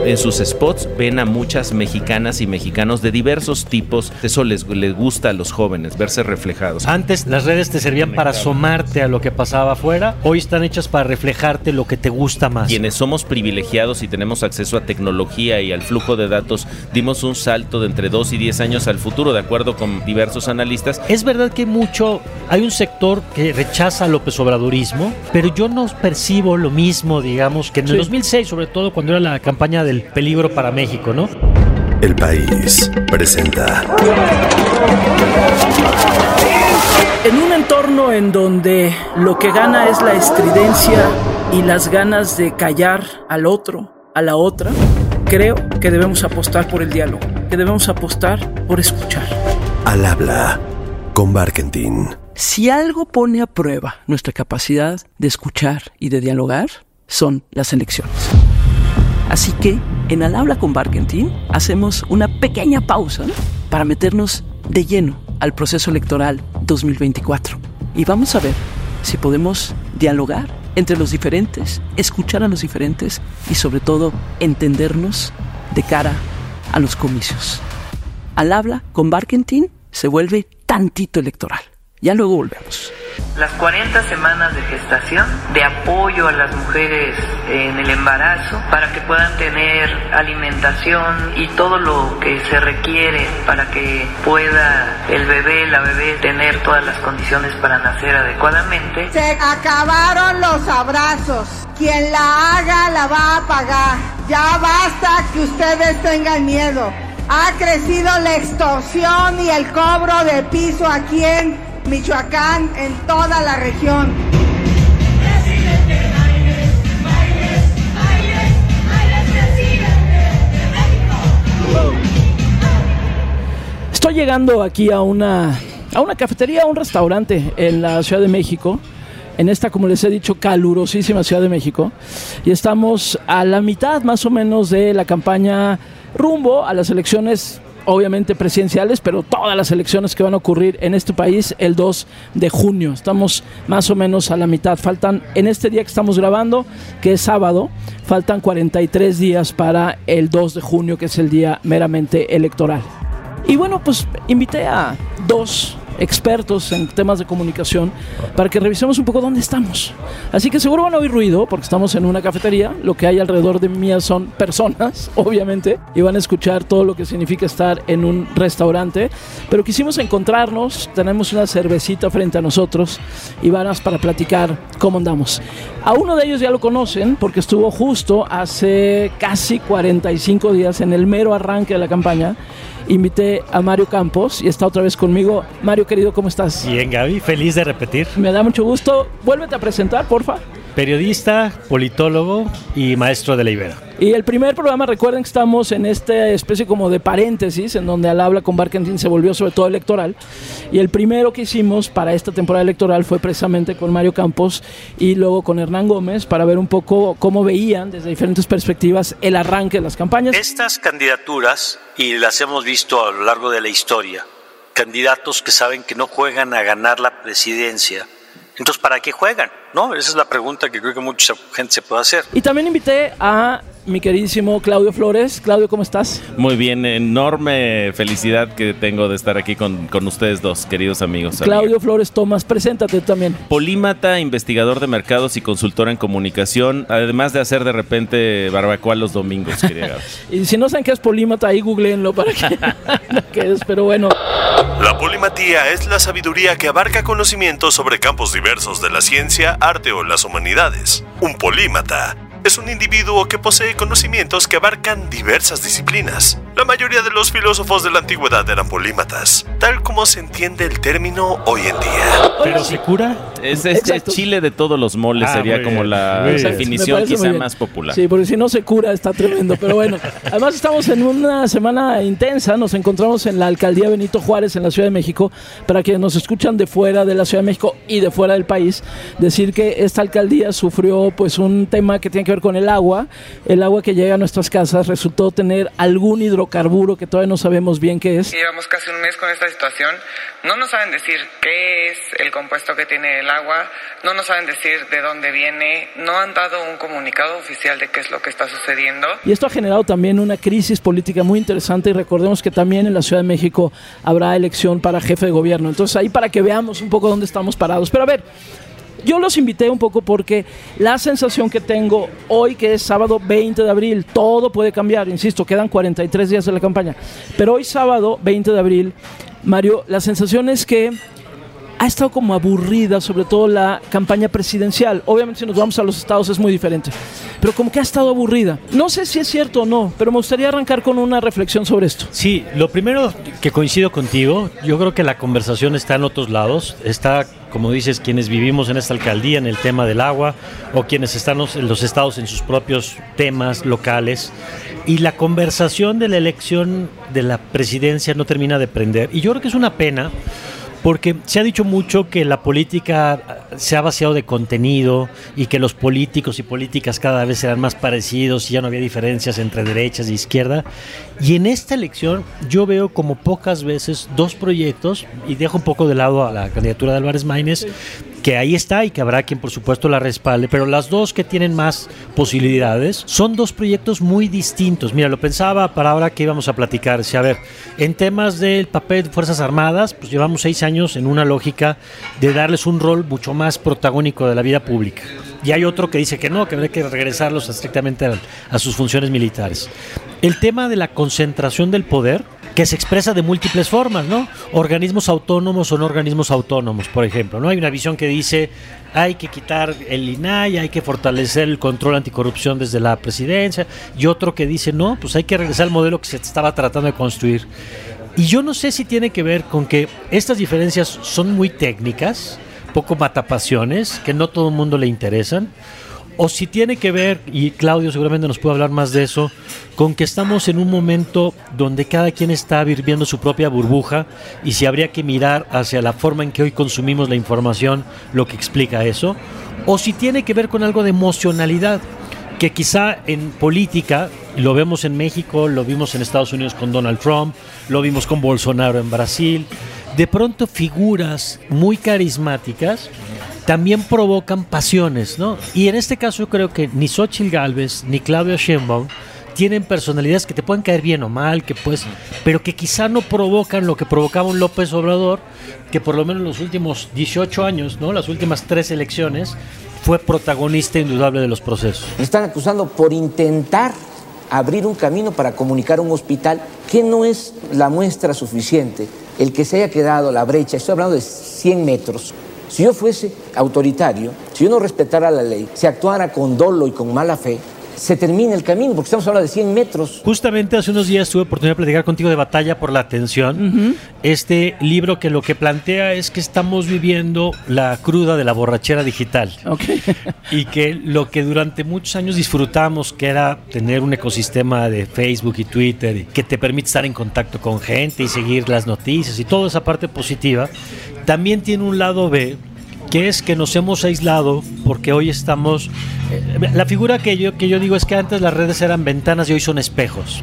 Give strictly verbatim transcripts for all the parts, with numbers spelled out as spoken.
En sus spots ven a muchas mexicanas y mexicanos de diversos tipos. Eso les, les gusta a los jóvenes, verse reflejados. Antes las redes te servían para asomarte a lo que pasaba afuera. Hoy están hechas para reflejarte lo que te gusta más. Quienes somos privilegiados y tenemos acceso a tecnología y al flujo de datos, dimos un salto de entre dos y diez años al futuro, de acuerdo con diversos analistas. Es verdad que mucho, hay un sector que rechaza el López Obradorismo, pero yo no percibo lo mismo, digamos, que en el sí. dos mil seis, sobre todo cuando era la campaña del peligro para México, ¿no? El País presenta. En un entorno en donde lo que gana es la estridencia y las ganas de callar al otro, a la otra, creo que debemos apostar por el diálogo, que debemos apostar por escuchar. Al habla con Barkentin. Si algo pone a prueba nuestra capacidad de escuchar y de dialogar, son las elecciones. Así que, en Al habla con Barkentin, hacemos una pequeña pausa para meternos de lleno al proceso electoral dos mil veinticuatro. Y vamos a ver si podemos dialogar entre los diferentes, escuchar a los diferentes y sobre todo entendernos de cara a los comicios. Al habla con Barkentin se vuelve tantito electoral. Ya luego volvemos. Las cuarenta semanas de gestación, de apoyo a las mujeres en el embarazo para que puedan tener alimentación y todo lo que se requiere para que pueda el bebé, la bebé tener todas las condiciones para nacer adecuadamente. Se acabaron los abrazos. Quien la haga la va a pagar. Ya basta que ustedes tengan miedo. Ha crecido la extorsión y el cobro de piso aquí en Michoacán, en toda la región. Estoy llegando aquí a una, a una cafetería, a un restaurante en la Ciudad de México, en esta, como les he dicho, calurosísima Ciudad de México, y estamos a la mitad más o menos de la campaña rumbo a las elecciones, obviamente presidenciales, pero todas las elecciones que van a ocurrir en este país el dos de junio. Estamos más o menos a la mitad. Faltan, en este día que estamos grabando, que es sábado, faltan cuarenta y tres días para el dos de junio, que es el día meramente electoral. Y bueno, pues invité a dos expertos en temas de comunicación para que revisemos un poco dónde estamos. Así que seguro van a oír ruido porque estamos en una cafetería. Lo que hay alrededor de mí son personas, obviamente, y van a escuchar todo lo que significa estar en un restaurante. Pero quisimos encontrarnos, tenemos una cervecita frente a nosotros y van para platicar cómo andamos. A uno de ellos ya lo conocen porque estuvo justo hace casi cuarenta y cinco días en el mero arranque de la campaña. Invité a Mario Campos y está otra vez conmigo. Mario, querido, ¿cómo estás? Bien, Gaby, feliz de repetir. Me da mucho gusto. Vuélvete a presentar, porfa. Periodista, politólogo y maestro de la Ibero. Y el primer programa, recuerden que estamos en esta especie como de paréntesis, en donde Al habla con Barkentin se volvió sobre todo electoral. Y el primero que hicimos para esta temporada electoral fue precisamente con Mario Campos y luego con Hernán Gómez para ver un poco cómo veían desde diferentes perspectivas el arranque de las campañas. Estas candidaturas, y las hemos visto a lo largo de la historia, candidatos que saben que no juegan a ganar la presidencia. Entonces, ¿para qué juegan? ¿No? Esa es la pregunta que creo que mucha gente se puede hacer. Y también invité a mi queridísimo Claudio Flores. Claudio, ¿cómo estás? Muy bien, enorme felicidad que tengo de estar aquí con, con ustedes dos, queridos amigos. Claudio amigas. Flores Tomás, preséntate también. Polímata, investigador de mercados y consultor en comunicación, además de hacer de repente barbacoa los domingos, querida. Y si no saben qué es polímata, ahí googleenlo para que qué es, pero bueno. La polimatía es la sabiduría que abarca conocimientos sobre campos diversos de la ciencia, arte o las humanidades. Un polímata es un individuo que posee conocimientos que abarcan diversas disciplinas. La mayoría de los filósofos de la antigüedad eran polímatas, tal como se entiende el término hoy en día. ¿Pero se cura? Es este chile de todos los moles, ah, sería como bien, la definición quizá más popular. Sí, porque si no se cura está tremendo, pero bueno. Además estamos en una semana intensa, nos encontramos en la Alcaldía Benito Juárez en la Ciudad de México. Para quienes nos escuchan de fuera de la Ciudad de México y de fuera del país, decir que esta alcaldía sufrió pues un tema que tiene que ver con el agua. El agua que llega a nuestras casas resultó tener algún hidrocarburo que todavía no sabemos bien qué es. Llevamos casi un mes con esta situación. No nos saben decir qué es el compuesto que tiene el el agua, no nos saben decir de dónde viene, no han dado un comunicado oficial de qué es lo que está sucediendo. Y esto ha generado también una crisis política muy interesante, y recordemos que también en la Ciudad de México habrá elección para jefe de gobierno. Entonces ahí para que veamos un poco dónde estamos parados. Pero a ver, yo los invité un poco porque la sensación que tengo hoy, que es sábado veinte de abril, todo puede cambiar, insisto, quedan cuarenta y tres días de la campaña, pero hoy sábado veinte de abril, Mario, la sensación es que ha estado como aburrida, sobre todo la campaña presidencial. Obviamente si nos vamos a los estados es muy diferente, pero como que ha estado aburrida. No sé si es cierto o no, pero me gustaría arrancar con una reflexión sobre esto. Sí, lo primero que coincido contigo, yo creo que la conversación está en otros lados, está, como dices, quienes vivimos en esta alcaldía en el tema del agua, o quienes están en los estados en sus propios temas locales, y la conversación de la elección de la presidencia no termina de prender, y yo creo que es una pena, porque se ha dicho mucho que la política se ha vaciado de contenido y que los políticos y políticas cada vez serán más parecidos y ya no había diferencias entre derechas e izquierda. Y en esta elección yo veo como pocas veces dos proyectos, y dejo un poco de lado a la candidatura de Álvarez Maínez, sí, que ahí está y que habrá quien por supuesto la respalde, pero las dos que tienen más posibilidades son dos proyectos muy distintos. Mira, lo pensaba para ahora que íbamos a platicar. Si, a ver, en temas del papel de Fuerzas Armadas, pues llevamos seis años en una lógica de darles un rol mucho más protagónico de la vida pública. Y hay otro que dice que no, que habrá que regresarlos estrictamente a, a sus funciones militares. El tema de la concentración del poder, que se expresa de múltiples formas, ¿no? Organismos autónomos o no organismos autónomos, por ejemplo, ¿no? Hay una visión que dice hay que quitar el I N A I, hay que fortalecer el control anticorrupción desde la presidencia, y otro que dice no, pues hay que regresar al modelo que se estaba tratando de construir. Y yo no sé si tiene que ver con que estas diferencias son muy técnicas, poco matapasiones, que no todo el mundo le interesan, o si tiene que ver, y Claudio seguramente nos puede hablar más de eso, con que estamos en un momento donde cada quien está viviendo su propia burbuja, y si habría que mirar hacia la forma en que hoy consumimos la información, lo que explica eso, o si tiene que ver con algo de emocionalidad, que quizá en política, lo vemos en México, lo vimos en Estados Unidos con Donald Trump, lo vimos con Bolsonaro en Brasil, de pronto figuras muy carismáticas también provocan pasiones, ¿no? Y en este caso yo creo que ni Xóchitl Gálvez ni Claudia Sheinbaum tienen personalidades que te pueden caer bien o mal, que pues, pero que quizá no provocan lo que provocaba un López Obrador, que por lo menos en los últimos dieciocho años, ¿no? Las últimas tres elecciones, fue protagonista indudable de los procesos. Me están acusando por intentar abrir un camino para comunicar un hospital, que no es la muestra suficiente el que se haya quedado la brecha. Estoy hablando de cien metros. Si yo fuese autoritario, si yo no respetara la ley, si actuara con dolo y con mala fe, se termina el camino, porque estamos hablando de cien metros. Justamente hace unos días tuve oportunidad de platicar contigo de Batalla por la Atención, uh-huh. Este libro que lo que plantea es que estamos viviendo la cruda de la borrachera digital, okay. Y que lo que durante muchos años disfrutamos, que era tener un ecosistema de Facebook y Twitter que te permite estar en contacto con gente y seguir las noticias y toda esa parte positiva, también tiene un lado B, que es que nos hemos aislado porque hoy estamos... Eh, la figura que yo, que yo digo es que antes las redes eran ventanas y hoy son espejos.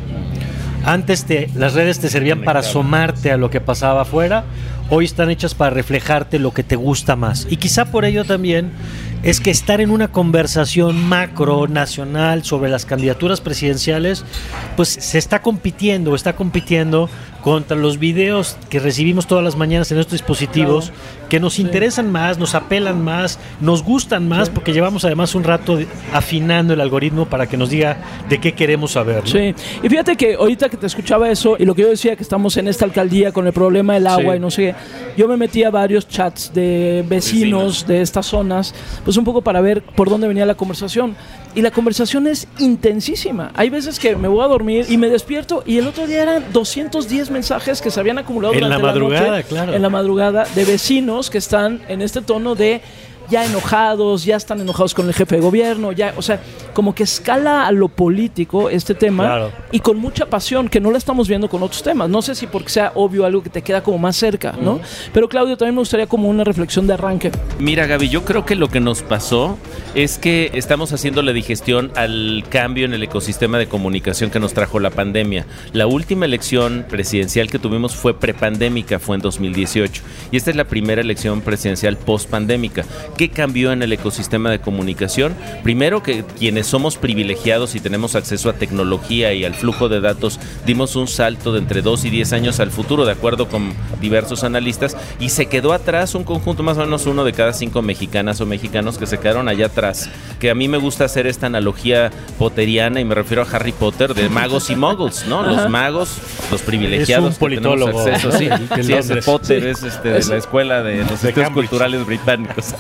Antes te, las redes te servían para asomarte a lo que pasaba afuera, hoy están hechas para reflejarte lo que te gusta más. Y quizá por ello también es que estar en una conversación macro, nacional, sobre las candidaturas presidenciales, pues se está compitiendo, está compitiendo contra los videos que recibimos todas las mañanas en estos dispositivos, claro, que nos sí. interesan más, nos apelan más, nos gustan más, sí. porque llevamos además un rato afinando el algoritmo para que nos diga de qué queremos saber, ¿no? Sí, y fíjate que ahorita que te escuchaba eso, y lo que yo decía que estamos en esta alcaldía con el problema del agua sí. y no sé qué, yo me metí a varios chats de vecinos, vecinos de estas zonas, pues un poco para ver por dónde venía la conversación. Y la conversación es intensísima. Hay veces que me voy a dormir y me despierto y el otro día eran doscientos diez mensajes que se habían acumulado en durante la madrugada, la noche, claro. en la madrugada, de vecinos que están en este tono de ya enojados, ya están enojados con el jefe de gobierno, ya, o sea, como que escala a lo político este tema, claro. Y con mucha pasión, que no la estamos viendo con otros temas. No sé si porque sea obvio algo que te queda como más cerca, ¿no? Uh-huh. Pero Claudio, también me gustaría como una reflexión de arranque. Mira, Gaby, yo creo que lo que nos pasó es que estamos haciendo la digestión al cambio en el ecosistema de comunicación que nos trajo la pandemia. La última elección presidencial que tuvimos fue prepandémica, fue en dos mil dieciocho, y esta es la primera elección presidencial postpandémica. ¿Qué cambió en el ecosistema de comunicación? Primero, que quienes somos privilegiados y tenemos acceso a tecnología y al flujo de datos, dimos un salto de entre dos y diez años al futuro, de acuerdo con diversos analistas, y se quedó atrás un conjunto, más o menos uno de cada cinco mexicanas o mexicanos que se quedaron allá atrás. Que a mí me gusta hacer esta analogía potteriana, y me refiero a Harry Potter, de magos y muggles, ¿no? Ajá. Los magos, los privilegiados. Es un politólogo. Acceso, sí, sí, ese Potter sí. es este, de la escuela de los de estudios culturales británicos.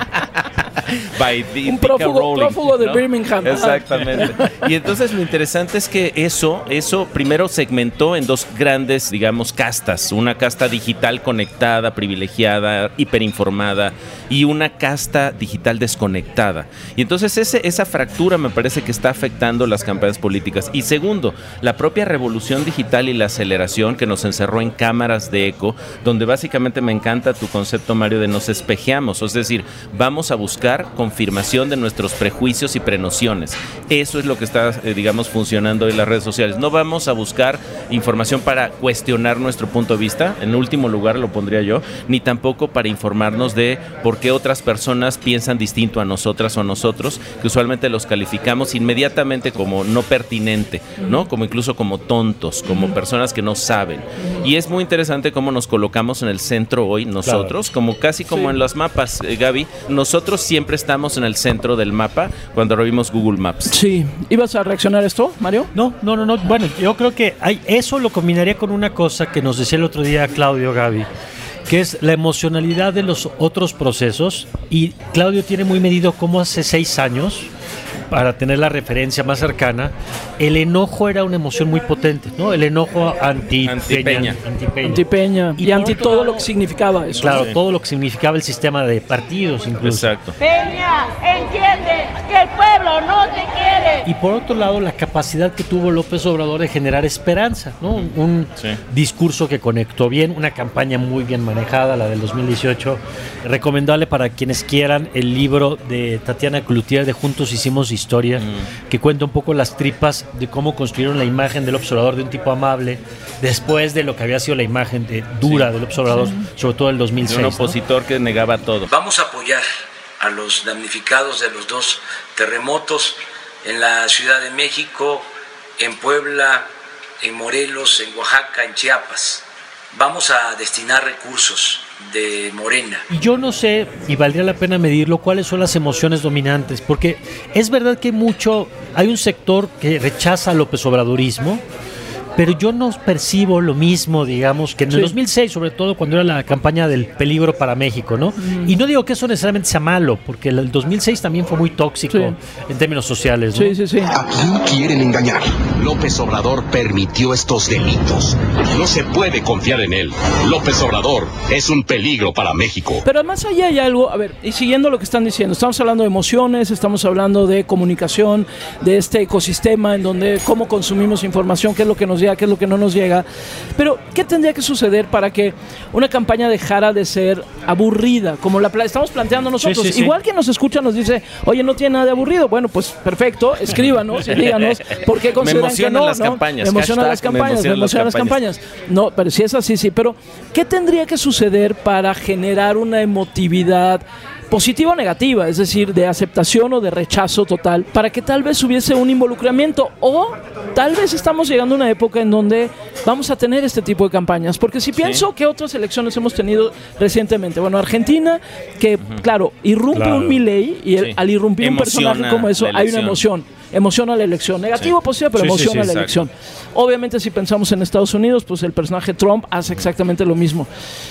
By the, un prófugo, Rowling, prófugo de ¿no? Birmingham. Exactamente. Y entonces lo interesante es que eso, eso primero segmentó en dos grandes, digamos, castas. Una casta digital conectada, privilegiada, hiperinformada, y una casta digital desconectada. Y entonces ese, esa fractura me parece que está afectando las campañas políticas. Y segundo, la propia revolución digital y la aceleración que nos encerró en cámaras de eco, donde básicamente me encanta tu concepto, Mario, de nos espejeamos. Es decir, vamos a buscar confirmación de nuestros prejuicios y prenociones. Eso es lo que está, eh, digamos, funcionando en las redes sociales. No vamos a buscar información para cuestionar nuestro punto de vista, en último lugar lo pondría yo, ni tampoco para informarnos de por qué otras personas piensan distinto a nosotras o a nosotros, que usualmente los calificamos inmediatamente como no pertinente, ¿no? Como incluso como tontos, como personas que no saben. Y es muy interesante cómo nos colocamos en el centro hoy nosotros, claro. Como casi como sí. en los mapas, eh, Gaby, nosotros siempre estamos en el centro del mapa cuando revimos Google Maps. Sí. ¿Ibas a reaccionar a esto, Mario? No, no, no, no. Bueno, yo creo que hay, eso lo combinaría con una cosa que nos decía el otro día Claudio, Gaby, que es la emocionalidad de los otros procesos. Y Claudio tiene muy medido cómo hace seis años, para tener la referencia más cercana, el enojo era una emoción muy potente, ¿no? El enojo anti anti-Peña. Anti-Peña. Anti-Peña. Y, y anti todo lado, lo que significaba eso. Claro, sí. todo lo que significaba el sistema de partidos incluso. Exacto. Peña, entiende que el pueblo no te quiere. Y por otro lado, la capacidad que tuvo López Obrador de generar esperanza, ¿no? Un sí. discurso que conectó bien, una campaña muy bien manejada, la del dos mil dieciocho. Recomendable para quienes quieran el libro de Tatiana Cloutier de Juntos Hicimos Historia, mm. que cuenta un poco las tripas de cómo construyeron la imagen del observador de un tipo amable después de lo que había sido la imagen de, dura sí. del observador, sí. sobre todo el dos mil seis. De un opositor, ¿no? Que negaba todo. Vamos a apoyar a los damnificados de los dos terremotos en la Ciudad de México, en Puebla, en Morelos, en Oaxaca, en Chiapas. Vamos a destinar recursos de Morena. Y yo no sé, y valdría la pena medirlo, cuáles son las emociones dominantes, porque es verdad que mucho, hay un sector que rechaza el López Obradorismo, pero yo no percibo lo mismo, digamos, que en el sí. dos mil seis, sobre todo cuando era la campaña del peligro para México, ¿no? Mm. Y no digo que eso necesariamente sea malo, porque el dos mil seis también fue muy tóxico sí. en términos sociales, ¿no? Sí, sí, sí. ¿A quién quieren engañar? López Obrador permitió estos delitos. No se puede confiar en él. López Obrador es un peligro para México. Pero más allá hay algo, a ver, y siguiendo lo que están diciendo, estamos hablando de emociones, estamos hablando de comunicación, de este ecosistema en donde cómo consumimos información, qué es lo que nos llega, qué es lo que no nos llega. Pero, ¿qué tendría que suceder para que una campaña dejara de ser aburrida, como la estamos planteando nosotros? Sí, sí, sí. Igual quien nos escucha nos dice, oye, no tiene nada de aburrido. Bueno, pues perfecto, escríbanos y díganos por qué consideran que no. Las ¿no? campañas. Me emocionan las campañas, me emocionan las campañas. No, pero si es así, sí. Pero, ¿qué tendría que suceder para generar una emotividad positiva o negativa, es decir, de aceptación o de rechazo total, para que tal vez hubiese un involucramiento? O tal vez estamos llegando a una época en donde vamos a tener este tipo de campañas, porque si pienso sí. que otras elecciones hemos tenido recientemente, bueno, Argentina, que uh-huh. claro, irrumpe claro. un Milei y el, sí. al irrumpir Emociona un personaje como eso, hay una emoción. Emociona la elección, negativo sí. posible, pero sí, emociona sí, sí, la elección. Obviamente, si pensamos en Estados Unidos, pues el personaje Trump hace exactamente lo mismo.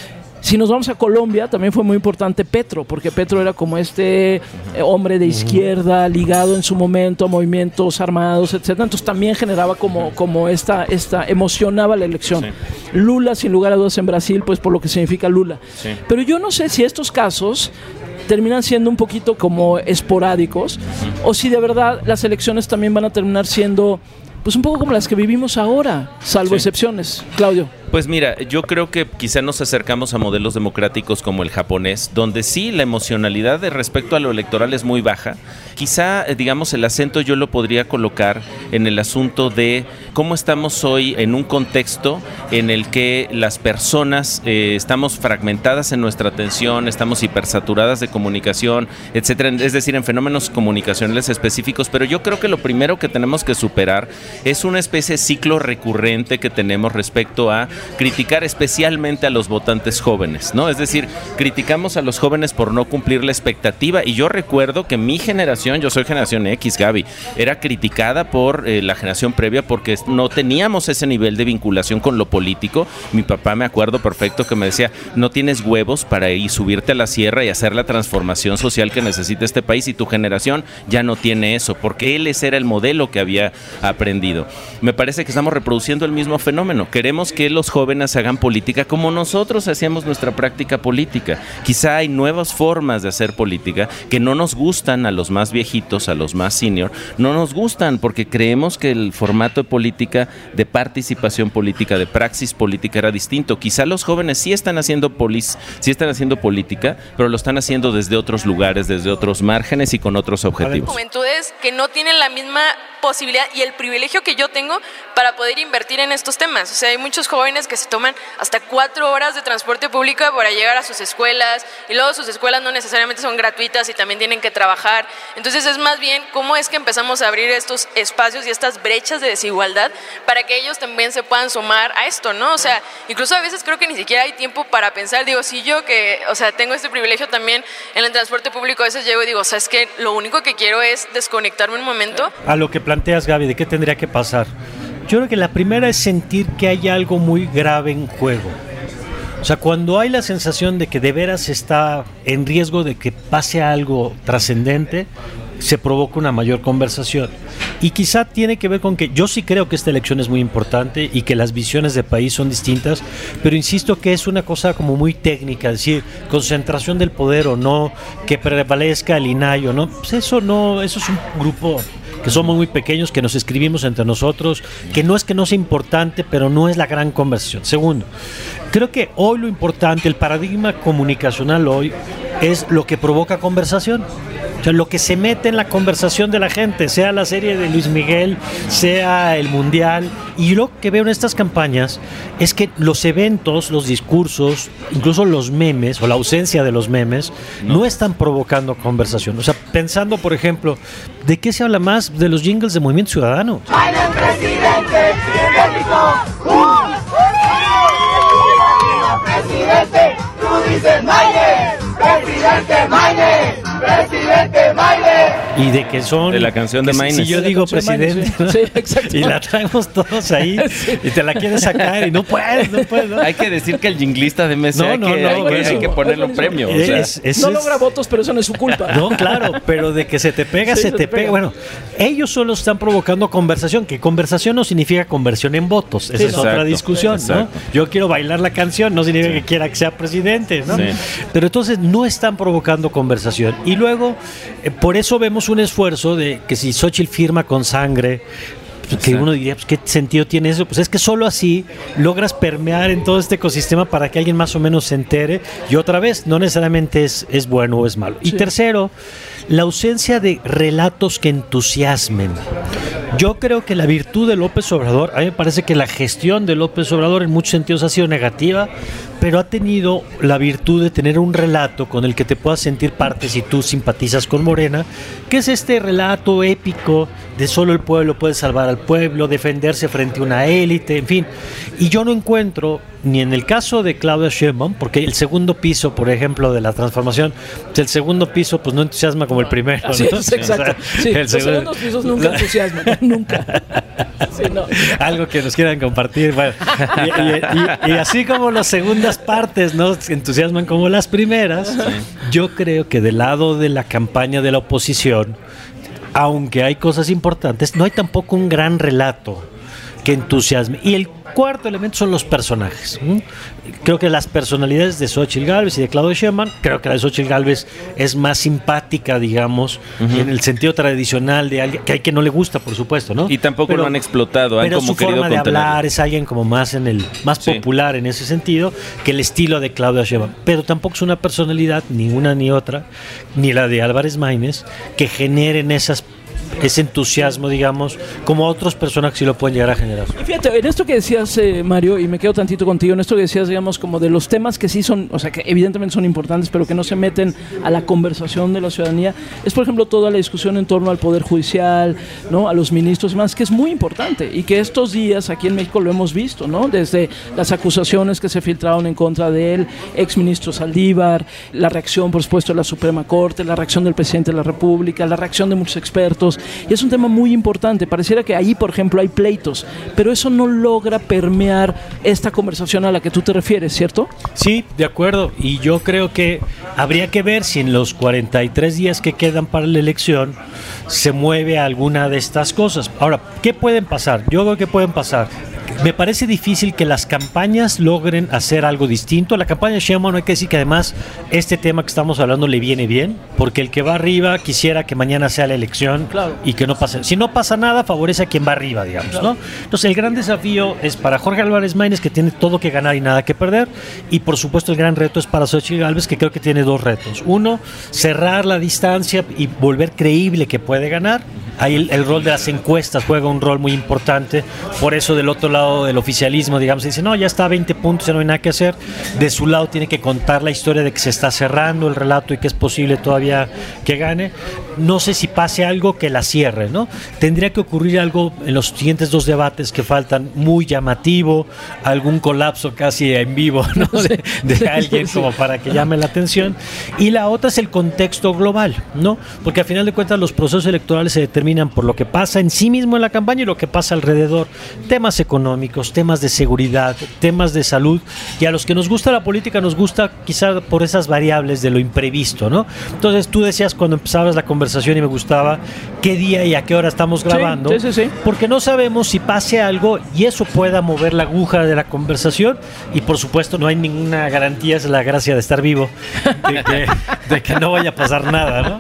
Si nos vamos a Colombia, también fue muy importante Petro, porque Petro era como este eh, hombre de izquierda, ligado en su momento a movimientos armados, etcétera. Entonces también generaba como, como esta, esta, emocionaba la elección. Sí. Lula, sin lugar a dudas, en Brasil, pues por lo que significa Lula. Sí. Pero yo no sé si estos casos terminan siendo un poquito como esporádicos, o si de verdad las elecciones también van a terminar siendo pues un poco como las que vivimos ahora, salvo sí. excepciones. Claudio. Pues mira, yo creo que quizá nos acercamos a modelos democráticos como el japonés, donde sí la emocionalidad de respecto a lo electoral es muy baja. Quizá, digamos, el acento yo lo podría colocar en el asunto de cómo estamos hoy en un contexto en el que las personas eh, estamos fragmentadas en nuestra atención, estamos hipersaturadas de comunicación, etcétera, es decir, en fenómenos comunicacionales específicos, pero yo creo que lo primero que tenemos que superar es una especie de ciclo recurrente que tenemos respecto a criticar especialmente a los votantes jóvenes, ¿no? Es decir, criticamos a los jóvenes por no cumplir la expectativa, y yo recuerdo que mi generación, yo soy generación X, Gaby, era criticada por eh, la generación previa porque no teníamos ese nivel de vinculación con lo político. Mi papá, me acuerdo perfecto, que me decía, no tienes huevos para ir subirte a la sierra y hacer la transformación social que necesita este país, y tu generación ya no tiene eso, porque él ese era el modelo que había aprendido. Me parece que estamos reproduciendo el mismo fenómeno. Queremos que los jóvenes hagan política como nosotros hacíamos nuestra práctica política. Quizá hay nuevas formas de hacer política que no nos gustan a los más viejitos, a los más senior, no nos gustan porque creemos que el formato de política, de participación política, de praxis política era distinto. Quizá los jóvenes sí están haciendo polis, sí están haciendo política, pero lo están haciendo desde otros lugares, desde otros márgenes y con otros objetivos. Juventudes que no tienen la misma posibilidad y el privilegio que yo tengo para poder invertir en estos temas. O sea, hay muchos jóvenes que se toman hasta cuatro horas de transporte público para llegar a sus escuelas, y luego sus escuelas no necesariamente son gratuitas y también tienen que trabajar. Entonces es más bien cómo es que empezamos a abrir estos espacios y estas brechas de desigualdad para que ellos también se puedan sumar a esto, ¿no? O sea, incluso a veces creo que ni siquiera hay tiempo para pensar. Digo, si yo que, o sea, tengo este privilegio también en el transporte público, a veces llego y digo, o sea, es que lo único que quiero es desconectarme un momento. A lo que planteas, Gaby, ¿de qué tendría que pasar? Yo creo que la primera es sentir que hay algo muy grave en juego. O sea, cuando hay la sensación de que de veras está en riesgo de que pase algo trascendente, se provoca una mayor conversación. Y quizá tiene que ver con que yo sí creo que esta elección es muy importante y que las visiones de país son distintas, pero insisto que es una cosa como muy técnica, es decir, concentración del poder o no, que prevalezca el I N A I o no, pues eso no, eso es un grupo que somos muy pequeños, que nos escribimos entre nosotros, que no es que no sea importante, pero no es la gran conversación. Segundo, creo que hoy lo importante, el paradigma comunicacional hoy, es lo que provoca conversación. O sea, lo que se mete en la conversación de la gente, sea la serie de Luis Miguel, sea el Mundial. Y lo que veo en estas campañas es que los eventos, los discursos, incluso los memes o la ausencia de los memes, no, no están provocando conversación. O sea, pensando, por ejemplo, ¿de qué se habla más? De los jingles de Movimiento Ciudadano. ¡Biden, presidente! ¡México! ¡Uh! ¡Presidente! ¡Tú dices Biden! ¡Presidente Biden! ¡Presidente Biden! Y de que son... De la canción de Maynes. Si yo digo presidente, ¿no? Sí, exacto. Y la traemos todos ahí, sí. Y te la quieres sacar y no puedes, no puedes. ¿No? Hay que decir que el jinglista de M C no, no, que, no, hay, que, eso, hay que ponerlo premio. O sea. es, es, no es, logra votos, pero eso no es su culpa. No, claro, pero de que se te pega, sí, se, se te, te pega. pega. Bueno, ellos solo están provocando conversación, que conversación no significa conversión en votos. Esa sí, es exacto, otra discusión, exacto. ¿no? Yo quiero bailar la canción, no significa sí. que quiera que sea presidente, ¿no? Sí. Pero entonces no están provocando conversación. Y luego, eh, por eso vemos un esfuerzo de que si Xochitl firma con sangre, que uno diría, pues, ¿qué sentido tiene eso? Pues es que solo así logras permear en todo este ecosistema para que alguien más o menos se entere, y otra vez, no necesariamente es, es bueno o es malo. Sí. Y tercero, la ausencia de relatos que entusiasmen. Yo creo que la virtud de López Obrador, a mí me parece que la gestión de López Obrador en muchos sentidos ha sido negativa, pero ha tenido la virtud de tener un relato con el que te puedas sentir parte si tú simpatizas con Morena, que es este relato épico de solo el pueblo puede salvar al pueblo, defenderse frente a una élite, en fin. Y yo no encuentro, ni en el caso de Claudia Sheinbaum, porque el segundo piso, por ejemplo, de la transformación, el segundo piso pues no entusiasma como el primero, ¿no? Sí, es exacto. Sí, el los segundo... segundos pisos nunca entusiasman, nunca. Sí, no. Algo que nos quieran compartir. Bueno, y, y, y, y así como las segundas partes no entusiasman como las primeras, sí. Yo creo que del lado de la campaña de la oposición, aunque hay cosas importantes, no hay tampoco un gran relato que entusiasme. Y el cuarto elemento son los personajes. ¿Mm? Creo que las personalidades de Xóchitl Gálvez y de Claudia Sheinbaum, creo que la de Xóchitl Gálvez es más simpática, digamos, uh-huh. en el sentido tradicional de alguien que hay que no le gusta, por supuesto, ¿no? Y tampoco pero, lo han explotado, han pero como su querido forma de contenerlo. hablar es alguien como más en el más sí. popular en ese sentido que el estilo de Claudia Sheinbaum, pero tampoco es una personalidad, ni una ni otra, ni la de Álvarez Maínez, que generen esas ese entusiasmo, digamos, como otros personajes sí lo pueden llegar a generar. Y fíjate, en esto que decías, eh, Mario, y me quedo tantito contigo, en esto que decías, digamos, como de los temas que sí son, o sea, que evidentemente son importantes, pero que no se meten a la conversación de la ciudadanía, es, por ejemplo, toda la discusión en torno al Poder Judicial, ¿no? A los ministros y más, que es muy importante, y que estos días aquí en México lo hemos visto, ¿no? Desde las acusaciones que se filtraron en contra del exministro Saldívar, la reacción, por supuesto, de la Suprema Corte, la reacción del presidente de la República, la reacción de muchos expertos. Y es un tema muy importante. Pareciera que ahí, por ejemplo, hay pleitos, pero eso no logra permear esta conversación a la que tú te refieres, ¿cierto? Sí, de acuerdo. Y yo creo que habría que ver si en los cuarenta y tres días que quedan para la elección se mueve alguna de estas cosas. Ahora, ¿qué pueden pasar? Yo creo que pueden pasar. Me parece difícil que las campañas logren hacer algo distinto. La campaña de Sheinbaum, no hay que decir que además este tema que estamos hablando le viene bien, porque el que va arriba quisiera que mañana sea la elección, claro, y que no pase. Si no pasa nada, favorece a quien va arriba, digamos, claro, ¿no? Entonces el gran desafío es para Jorge Álvarez Maínez, que tiene todo que ganar y nada que perder, y por supuesto el gran reto es para Xóchitl Gálvez, que creo que tiene dos retos. Uno, cerrar la distancia y volver creíble que puede ganar. Ahí el, el rol de las encuestas juega un rol muy importante, por eso del otro lado del oficialismo, digamos, dice, no, ya está a veinte puntos, ya no hay nada que hacer. De su lado tiene que contar la historia de que se está cerrando el relato y que es posible todavía que gane. No sé si pase algo que la cierre, ¿no? Tendría que ocurrir algo en los siguientes dos debates que faltan muy llamativo, algún colapso casi en vivo, ¿no? De, de alguien como para que llame la atención. Y la otra es el contexto global, ¿no? Porque al final de cuentas los procesos electorales se determinan por lo que pasa en sí mismo en la campaña y lo que pasa alrededor. Temas económicos, temas de seguridad, temas de salud, y a los que nos gusta la política nos gusta quizá por esas variables de lo imprevisto, ¿no? Entonces tú decías cuando empezabas la conversación y me gustaba qué día y a qué hora estamos grabando, sí, sí, sí, sí. porque no sabemos si pase algo y eso pueda mover la aguja de la conversación, y por supuesto no hay ninguna garantía, es la gracia de estar vivo, de que, de que no vaya a pasar nada, ¿no?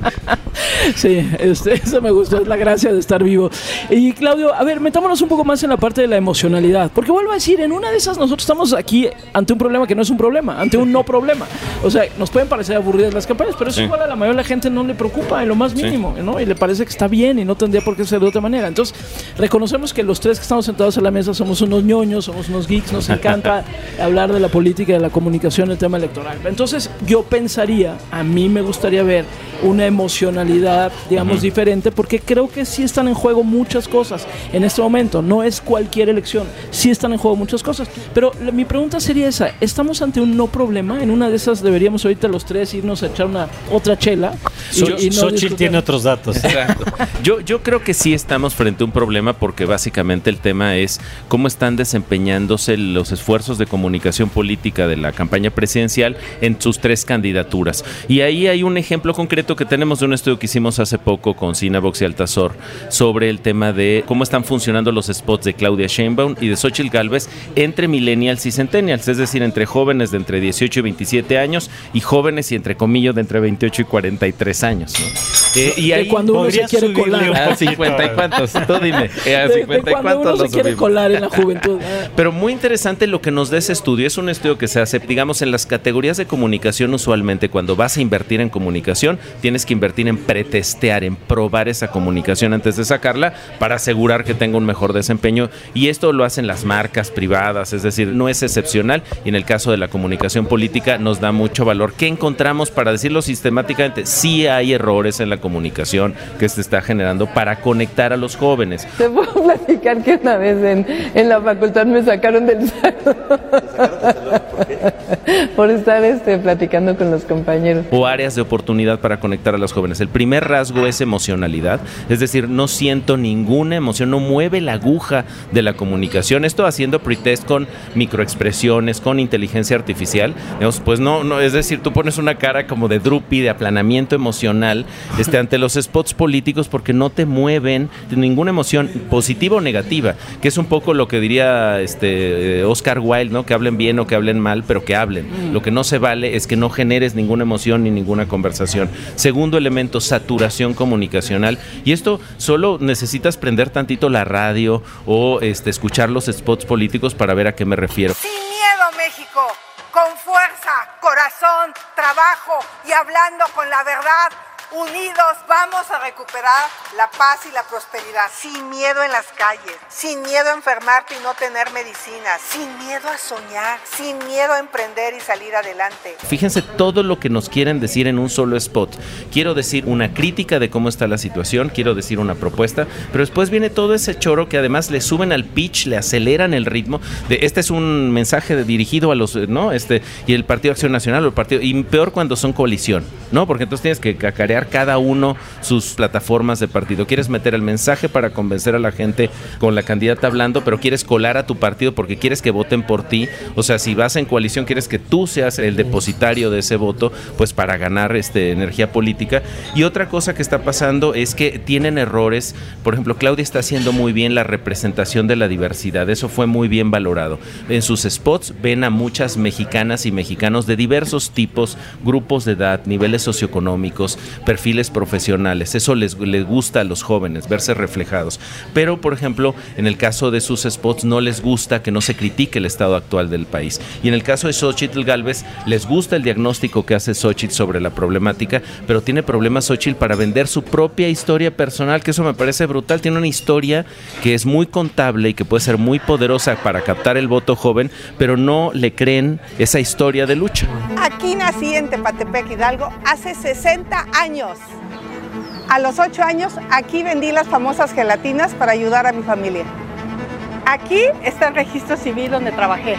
Sí, este, eso me gustó, es la gracia de estar vivo. Y Claudio, a ver, metámonos un poco más en la parte de la emocionalidad, porque vuelvo a decir, en una de esas nosotros estamos aquí ante un problema que no es un problema, ante un no problema. O sea, nos pueden parecer aburridas las campañas, pero eso sí, igual a la mayoría de la gente no le preocupa en lo más mínimo, sí, ¿no? Y le parece que está bien y no tendría por qué ser de otra manera. Entonces, reconocemos que los tres que estamos sentados en la mesa somos unos ñoños, somos unos geeks, nos encanta hablar de la política y de la comunicación, el tema electoral. Entonces, yo pensaría, a mí me gustaría ver una emocionalidad, digamos, uh-huh. diferente, porque creo que sí están en juego muchas cosas en este momento, no es cualquier elección, sí están en juego muchas cosas, pero la, mi pregunta sería esa, ¿estamos ante un no problema? En una de esas deberíamos ahorita los tres irnos a echar una otra chela. Y, y no Xóchitl tiene otros datos. Exacto. Yo, yo creo que sí estamos frente a un problema, porque básicamente el tema es cómo están desempeñándose los esfuerzos de comunicación política de la campaña presidencial en sus tres candidaturas. Y ahí hay un ejemplo concreto que tenemos de un estudio que hicimos hace poco con Cinavox y Altazor sobre el tema de cómo están funcionando los spots de Claudia Sheinbaum y de Xóchitl Gálvez entre millennials y centennials, es decir, entre jóvenes de entre dieciocho y veintisiete años y jóvenes y entre comillas de entre veintiocho y cuarenta y tres años, ¿no? Eh, y ahí cuando uno se quiere colar a cincuenta y cuántos, tú dime, eh, a cincuenta y cuántos uno se quiere colar en la juventud. Pero muy interesante lo que nos da ese estudio, es un estudio que se hace, digamos, en las categorías de comunicación. Usualmente cuando vas a invertir en comunicación tienes que invertir en pretestear, en probar esa comunicación antes de sacarla para asegurar que tenga un mejor desempeño, y esto lo hacen las marcas privadas, es decir, no es excepcional, y en el caso de la comunicación política nos da mucho valor. ¿Qué encontramos? Para decirlo sistemáticamente, sí hay errores en la comunicación que se está generando para conectar a los jóvenes. Te puedo platicar que una vez en, en la facultad me sacaron del salón ¿Por, por estar este, platicando con los compañeros. O áreas de oportunidad para conectar a los jóvenes. El primer primer rasgo es emocionalidad, es decir, no siento ninguna emoción, no mueve la aguja de la comunicación. Esto haciendo pretest con microexpresiones, con inteligencia artificial, digamos, pues no, no, es decir, tú pones una cara como de droopy, de aplanamiento emocional este, ante los spots políticos porque no te mueven ninguna emoción positiva o negativa, que es un poco lo que diría este Oscar Wilde, ¿no? Que hablen bien o que hablen mal, pero que hablen. Mm. Lo que no se vale es que no generes ninguna emoción ni ninguna conversación. Segundo elemento, saturación comunicacional. Y esto solo necesitas prender tantito la radio o este, escuchar los spots políticos para ver a qué me refiero. Sin miedo, México, con fuerza, corazón, trabajo y hablando con la verdad. Unidos vamos a recuperar la paz y la prosperidad, sin miedo en las calles, sin miedo a enfermarte y no tener medicina, sin miedo a soñar, sin miedo a emprender y salir adelante. Fíjense todo lo que nos quieren decir en un solo spot. Quiero decir una crítica de cómo está la situación, quiero decir una propuesta, pero después viene todo ese choro que además le suben al pitch, le aceleran el ritmo. De, este es un mensaje de, dirigido a los, ¿no? Este, y el Partido Acción Nacional o el partido, y peor cuando son coalición, ¿no? Porque entonces tienes que cacarear cada uno sus plataformas de partido. Quieres meter el mensaje para convencer a la gente con la candidata hablando, pero quieres colar a tu partido porque quieres que voten por ti. O sea, si vas en coalición, quieres que tú seas el depositario de ese voto, pues para ganar este, energía política. Y otra cosa que está pasando es que tienen errores. Por ejemplo, Claudia está haciendo muy bien la representación de la diversidad. Eso fue muy bien valorado. En sus spots ven a muchas mexicanas y mexicanos de diversos tipos, grupos de edad, niveles socioeconómicos, perfiles profesionales. Eso les, les gusta a los jóvenes, verse reflejados. Pero, por ejemplo, en el caso de sus spots no les gusta que no se critique el estado actual del país. Y en el caso de Xóchitl Gálvez, les gusta el diagnóstico que hace Xóchitl sobre la problemática, pero tiene problemas Xóchitl para vender su propia historia personal, que eso me parece brutal. Tiene una historia que es muy contable y que puede ser muy poderosa para captar el voto joven, pero no le creen esa historia de lucha. Aquí nací en Tepatepec, Hidalgo, hace sesenta años. A los ocho años, aquí vendí las famosas gelatinas para ayudar a mi familia. Aquí está el registro civil donde trabajé.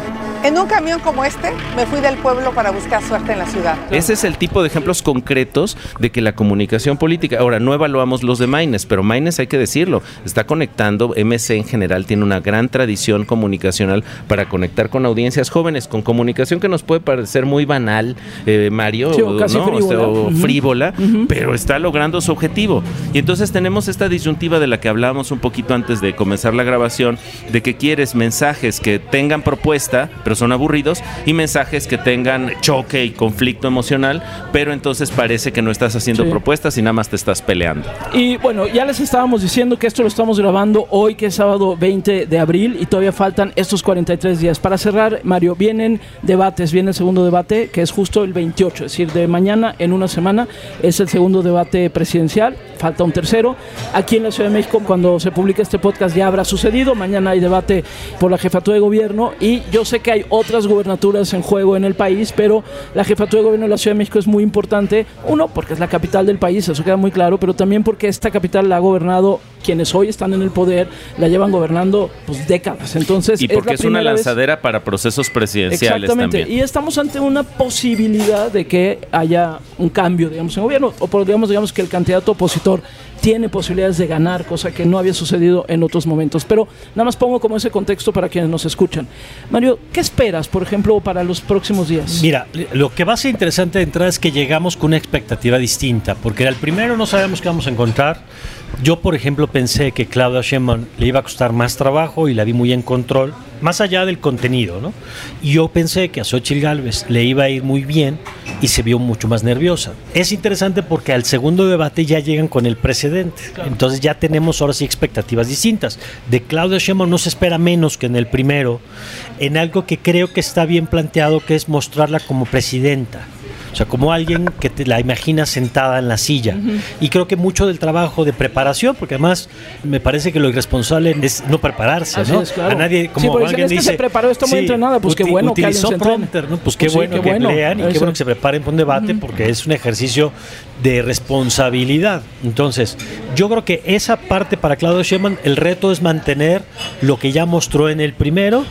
En un camión como este, me fui del pueblo para buscar suerte en la ciudad. Ese es el tipo de ejemplos concretos de que la comunicación política, ahora no evaluamos los de Maynes, pero Maynes, hay que decirlo, está conectando, M C en general tiene una gran tradición comunicacional para conectar con audiencias jóvenes, con comunicación que nos puede parecer muy banal, eh, Mario, sí, o casi ¿no? frívola, o, o uh-huh. frívola uh-huh. pero está logrando su objetivo. Y entonces tenemos esta disyuntiva de la que hablábamos un poquito antes de comenzar la grabación, de que quieres mensajes que tengan propuesta, pero son aburridos, y mensajes que tengan choque y conflicto emocional, pero entonces parece que no estás haciendo sí. propuestas y nada más te estás peleando. Y bueno, ya les estábamos diciendo que esto lo estamos grabando hoy, que es sábado veinte de abril, y todavía faltan estos cuarenta y tres días. Para cerrar, Mario, vienen debates, viene el segundo debate, que es justo el veintiocho, es decir, de mañana en una semana es el segundo debate presidencial, falta un tercero. Aquí en la Ciudad de México, cuando se publique este podcast, ya habrá sucedido. Mañana hay debate por la jefatura de gobierno, y yo sé que hay otras gubernaturas en juego en el país, pero la jefatura de gobierno de la Ciudad de México es muy importante. Uno, porque es la capital del país, eso queda muy claro, pero también porque esta capital la ha gobernado quienes hoy están en el poder, la llevan gobernando pues décadas. Entonces, y porque es, es una lanzadera vez... para procesos presidenciales. Exactamente, también. Y estamos ante una posibilidad de que haya un cambio, digamos, en gobierno, o podríamos, digamos, que el candidato opositor tiene posibilidades de ganar, cosa que no había sucedido en otros momentos. Pero nada más pongo como ese contexto para quienes nos escuchan. Mario, ¿qué esperas, por ejemplo, para los próximos días? Mira, lo que va a ser interesante de entrada es que llegamos con una expectativa distinta, porque al primero no sabemos qué vamos a encontrar. Yo, por ejemplo, pensé que Claudia Sheinbaum le iba a costar más trabajo y la vi muy en control, más allá del contenido, ¿no? Y yo pensé que a Xóchitl Gálvez le iba a ir muy bien y se vio mucho más nerviosa. Es interesante porque al segundo debate ya llegan con el precedente. Claro. Entonces ya tenemos ahora sí expectativas distintas. De Claudia Sheinbaum no se espera menos que en el primero, en algo que creo que está bien planteado, que es mostrarla como presidenta. O sea, como alguien que te la imaginas sentada en la silla. Uh-huh. Y creo que mucho del trabajo de preparación, porque además me parece que lo irresponsable es no prepararse, Así ¿no? Es, claro. A nadie, como sí, alguien es dice, que se preparó, está muy sí, entrenada, pues uti- qué bueno que alguien utilizó se entrene. prompter, ¿no? Pues qué pues sí, bueno qué que bueno, lean y eso. qué bueno que se preparen para un debate, uh-huh. porque es un ejercicio de responsabilidad. Entonces, yo creo que esa parte para Claudia Sheinbaum, el reto es mantener lo que ya mostró en el primero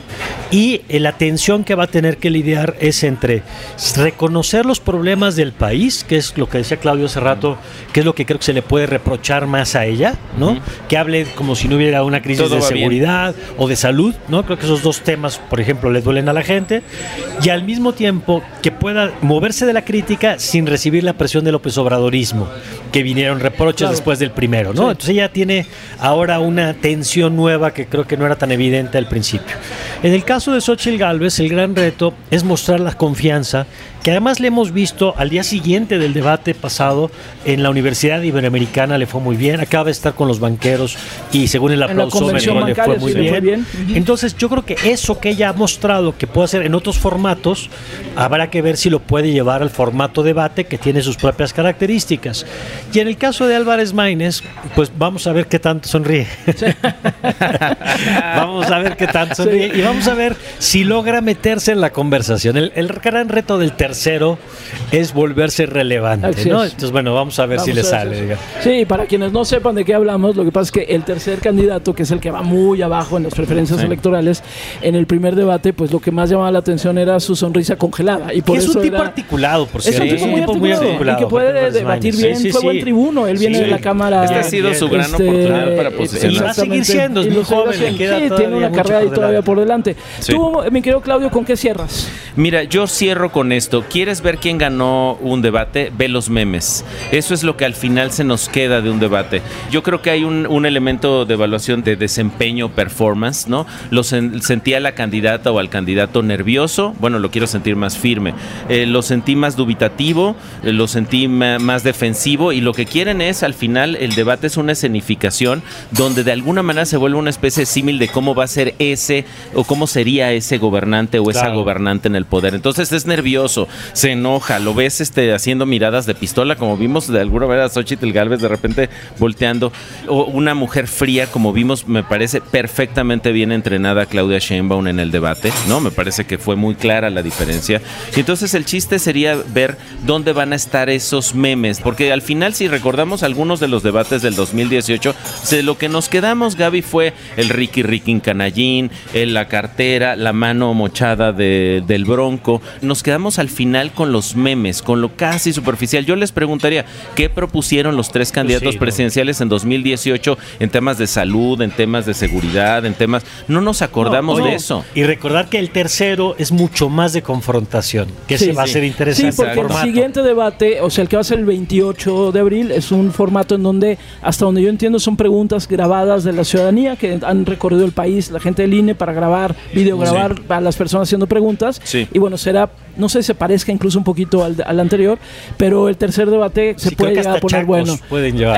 y eh, la tensión que va a tener que lidiar es entre reconocer los problemas del país, que es lo que decía Claudio hace rato, que es lo que creo que se le puede reprochar más a ella, ¿no? Uh-huh. Que hable como si no hubiera una crisis Todo de seguridad bien. o de salud, ¿no? Creo que esos dos temas, por ejemplo, le duelen a la gente, y al mismo tiempo que pueda moverse de la crítica sin recibir la presión del López Obradorismo, que vinieron reproches claro. después del primero, ¿no? Sí. Entonces ella tiene ahora una tensión nueva que creo que no era tan evidente al principio. En el caso de Xóchitl Gálvez, el gran reto es mostrar la confianza, que además le hemos visto al día siguiente del debate pasado en la Universidad Iberoamericana, le fue muy bien, acaba de estar con los banqueros y según el aplausómetro le fue muy sí, bien. Fue bien. Uh-huh. Entonces yo creo que eso que ella ha mostrado que puede hacer en otros formatos, habrá que ver si lo puede llevar al formato debate que tiene sus propias características. Y en el caso de Álvarez Maínez, pues vamos a ver qué tanto sonríe. Sí. Vamos a ver qué tanto sonríe sí. y vamos a ver si logra meterse en la conversación. El, el gran reto del tercer Tercero es volverse relevante, ¿no? Entonces, bueno, vamos a ver vamos si le sale. Sí, para quienes no sepan de qué hablamos, lo que pasa es que el tercer candidato, que es el que va muy abajo en las preferencias sí. electorales, en el primer debate, pues lo que más llamaba la atención era su sonrisa congelada. Y por es eso un tipo era... articulado, por cierto. Es un tipo muy, articulado, muy articulado. Y que puede debatir bien, sí, sí, fue sí. buen tribuno. Él viene sí. de la Cámara. Esta ha sido su gran este, oportunidad para posicionarse. Y va a seguir siendo, es muy joven. Le queda sí, tiene una carrera ahí todavía por delante. Sí. Tú, mi querido Claudio, ¿con qué cierras? Mira, yo cierro con esto. ¿Quieres ver quién ganó un debate? Ve los memes. Eso es lo que al final se nos queda de un debate. Yo creo que hay un, un elemento de evaluación de desempeño, performance, ¿no? Lo sen, sentía la candidata o al candidato nervioso, bueno, lo quiero sentir más firme. Eh, lo sentí más dubitativo, eh, lo sentí ma, más defensivo, y lo que quieren es, al final, el debate es una escenificación donde de alguna manera se vuelve una especie de símil de cómo va a ser ese, o cómo sería ese gobernante o esa claro. gobernante en el poder. Entonces es nervioso, se enoja, lo ves este, haciendo miradas de pistola, como vimos de alguna manera a Xóchitl Gálvez de repente volteando, o una mujer fría, como vimos, me parece perfectamente bien entrenada Claudia Sheinbaum en el debate, ¿no? Me parece que fue muy clara la diferencia. Y entonces el chiste sería ver dónde van a estar esos memes, porque al final, si recordamos algunos de los debates del dos mil dieciocho, de lo que nos quedamos, Gaby, fue el Ricky Ricky Canallín, el, la cartera, la mano mochada de, del Bronco. Nos quedamos al final con los memes, con lo casi superficial. Yo les preguntaría, ¿qué propusieron los tres candidatos sí, presidenciales no. en dos mil dieciocho en temas de salud, en temas de seguridad, en temas... No nos acordamos no, no. de eso. Y recordar que el tercero es mucho más de confrontación, que sí, se va sí. a ser interesante. Sí, porque el siguiente debate, o sea, el que va a ser el veintiocho de abril, es un formato en donde, hasta donde yo entiendo, son preguntas grabadas de la ciudadanía que han recorrido el país, la gente del I N E, para grabar, videograbar sí. a las personas haciendo preguntas. Sí. Y bueno, será, no sé si se parezca incluso un poquito al, al anterior, pero el tercer debate se sí, puede llegar a poner bueno. Pueden llevar.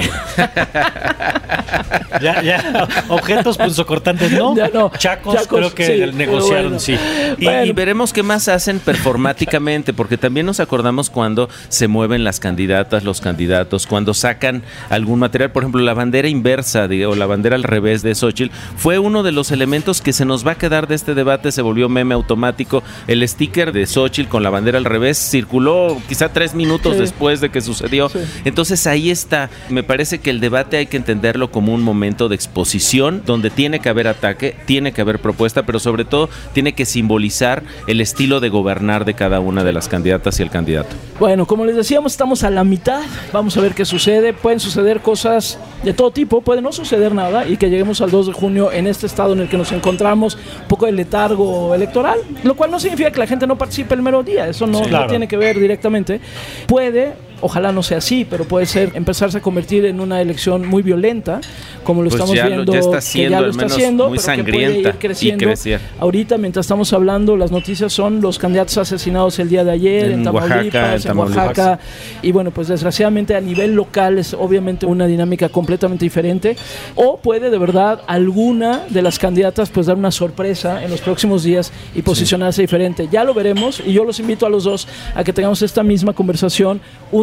ya, ya, objetos punzocortantes, ¿no? Ya no. Chacos, Chacos creo que sí, negociaron, bueno. sí. Y, bueno. y veremos qué más hacen performáticamente, porque también nos acordamos cuando se mueven las candidatas, los candidatos, cuando sacan algún material, por ejemplo, la bandera inversa de, o la bandera al revés de Xóchitl, fue uno de los elementos que se nos va a quedar de este debate, se volvió meme automático. El sticker de Xóchitl con la bandera al revés circuló quizá tres minutos sí. después de que sucedió. Sí. Entonces ahí está. Me parece que el debate hay que entenderlo como un momento de exposición donde tiene que haber ataque, tiene que haber propuesta, pero sobre todo tiene que simbolizar el estilo de gobernar de cada una de las candidatas y el candidato. Bueno, como les decíamos, estamos a la mitad. Vamos a ver qué sucede. Pueden suceder cosas de todo tipo, puede no suceder nada y que lleguemos al dos de junio en este estado en el que nos encontramos, un poco de letargo electoral, lo cual no significa que la gente no participe el mero día. Eso no, sí, claro. no tiene que ver directamente. Puede, ojalá no sea así, pero puede ser empezarse a convertir en una elección muy violenta, como lo pues estamos ya viendo, lo, ya está siendo, que ya lo está haciendo, muy pero sangrienta que puede ir creciendo. Y crecer. Ahorita, mientras estamos hablando, las noticias son los candidatos asesinados el día de ayer en, en Tamaulipas, Oaxaca, en, en Oaxaca, y bueno, pues desgraciadamente a nivel local es obviamente una dinámica completamente diferente, o puede de verdad alguna de las candidatas pues dar una sorpresa en los próximos días y posicionarse sí. diferente. Ya lo veremos, y yo los invito a los dos a que tengamos esta misma conversación un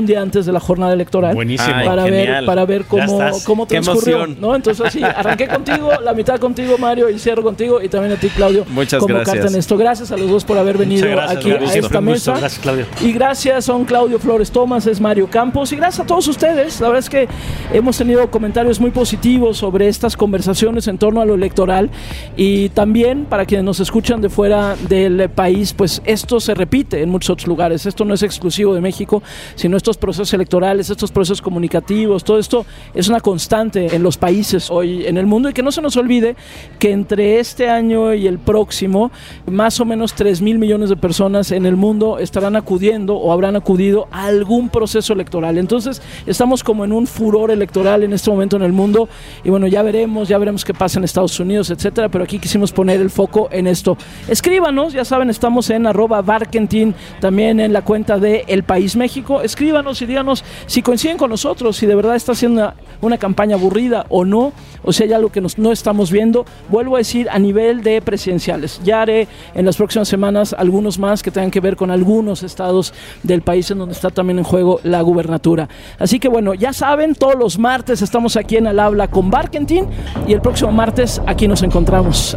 un día antes de la jornada electoral. Buenísimo. Para Ay, ver, genial. para ver cómo, cómo Qué transcurrió, emoción. ¿no? Entonces así, arranqué contigo, la mitad contigo, Mario, y cierro contigo, y también a ti, Claudio. Muchas como gracias. carta en esto. Gracias a los dos por haber venido gracias, aquí Claudio. a Siempre esta un gusto. mesa. Gracias, Claudio. Y gracias a un Claudio Flores Tomás, es Mario Campos, y gracias a todos ustedes. La verdad es que hemos tenido comentarios muy positivos sobre estas conversaciones en torno a lo electoral, y también para quienes nos escuchan de fuera del país, pues esto se repite en muchos otros lugares. Esto no es exclusivo de México, sino estos procesos electorales, estos procesos comunicativos, todo esto es una constante en los países hoy en el mundo, y que no se nos olvide que entre este año y el próximo, más o menos tres mil millones de personas en el mundo estarán acudiendo o habrán acudido a algún proceso electoral. Entonces estamos como en un furor electoral en este momento en el mundo, y bueno, ya veremos, ya veremos qué pasa en Estados Unidos, etcétera, pero aquí quisimos poner el foco en esto. Escríbanos, ya saben, estamos en arroba Barkentin, también en la cuenta de El País México. Escríbanos y díganos si coinciden con nosotros, si de verdad está haciendo una, una campaña aburrida o no, o si hay algo que nos, no estamos viendo. Vuelvo a decir, a nivel de presidenciales, ya haré en las próximas semanas algunos más que tengan que ver con algunos estados del país en donde está también en juego la gubernatura. Así que bueno, ya saben, todos los martes estamos aquí en Al Habla con Barkentin, y el próximo martes aquí nos encontramos.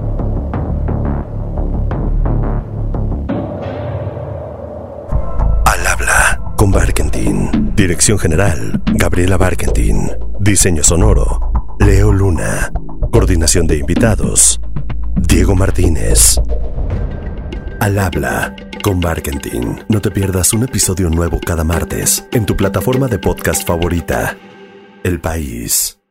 Al Habla con Barkentin. Dirección General, Gabriela Barkentin. Diseño sonoro, Leo Luna. Coordinación de invitados, Diego Martínez. Al Habla con Barkentin. No te pierdas un episodio nuevo cada martes en tu plataforma de podcast favorita. El País.